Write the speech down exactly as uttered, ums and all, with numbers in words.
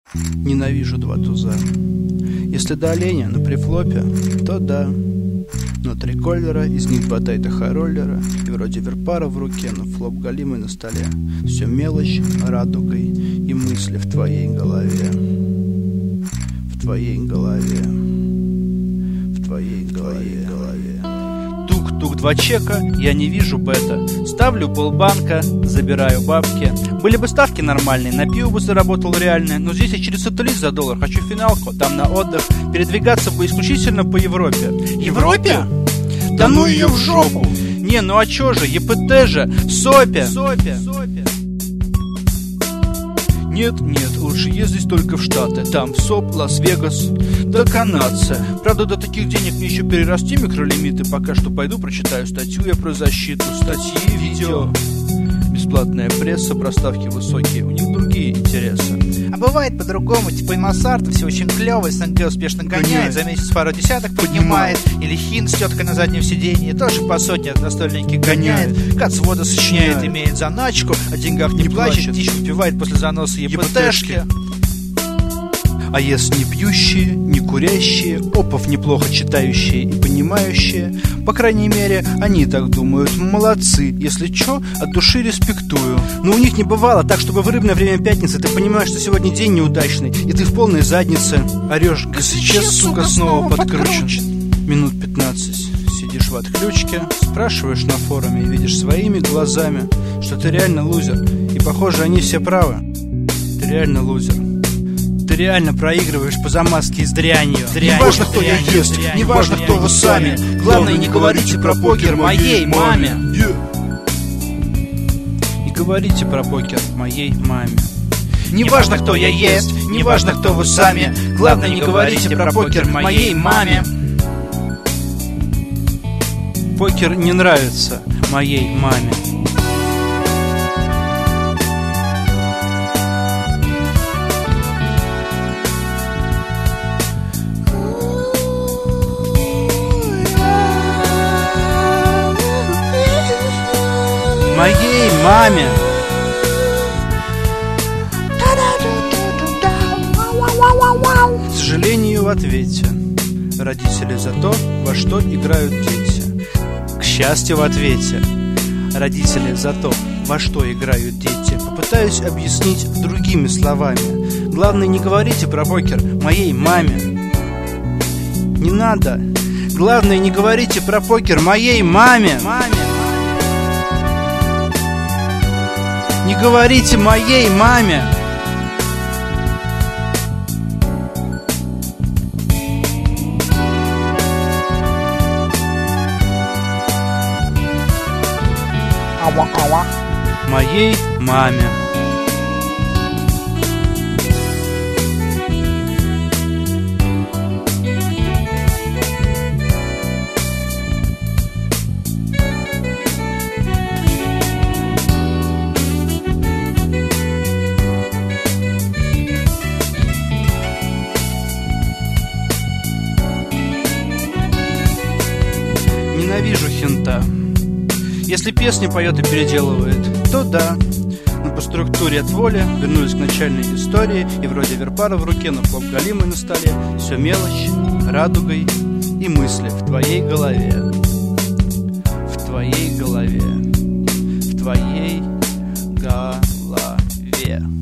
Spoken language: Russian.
Ненавижу два туза. Если до оленя на прифлопе, то да. Но три коллера, из них два тайтаха роллера, и вроде верпара в руке, но флоп галимый на столе. Все мелочь радугой и мысли в твоей голове. В твоей голове. В твоей голове. Тук-тук, два чека, я не вижу бета. Ставлю полбанка, забираю бабки. Были бы ставки нормальные, на пиво бы заработал реально. Но здесь я через сателлит за доллар хочу финалку, там на отдых. Передвигаться бы исключительно по Европе. Европе? Да ну ее в жопу! Не, ну а чё же, ЕПТ же, в СОПе. Сопе. Нет, нет, лучше ездить только в Штаты. Там в СОП, Лас-Вегас, да канадцы. Правда, до таких денег мне еще перерасти микролимиты. Пока что пойду прочитаю статью я про защиту. Статьи, видео. Бесплатная пресса, проставки высокие. У них другие интересы. А бывает по-другому, типа Инмассарта, все очень клево, СНГ успешно гоняет, за месяц пару десяток поднимает. Или Хин с теткой на заднем сиденье, тоже по сотне настольники гоняет. Кацвода сочиняет, имеет заначку, о деньгах не, не плачет, плачет, тихо выпивает после заноса ЕПТшки. А если не пьющие, не курящие, опов неплохо читающие и понимающие, по крайней мере, они так думают, молодцы, если чё, от души респектую. Но у них не бывало так, чтобы в рыбное время пятницы ты понимаешь, что сегодня день неудачный, и ты в полной заднице орёшь, ГСЧ, сука, снова подкручен. Минут пятнадцать сидишь в отключке, спрашиваешь на форуме и видишь своими глазами, что ты реально лузер, и похоже, они все правы. Ты реально лузер. Ты реально проигрываешь по замазке с дрянью. Не важно, кто я есть, не важно, кто вы сами. Главное, не говорите про покер моей маме. Не говорите про покер моей маме. Не важно, кто я есть, не важно, кто вы сами. Главное, не говорите про покер моей маме. Покер не нравится моей маме. Моей маме. К сожалению, в ответе родители за то, во что играют дети. К счастью, в ответе родители за то, во что играют дети. Попытаюсь объяснить другими словами. Главное, не говорите про покер моей маме. Не надо. Главное, не говорите про покер моей маме. Маме. Не говорите моей маме. Ава-ава. Моей маме. Ненавижу хинта. Если песню поет и переделывает, то да. Но по структуре от воли вернулись к начальной истории. И вроде верпара в руке, но флоп галимый на столе. Все мелочь, радугой и мысли в твоей голове. В твоей голове. В твоей голове.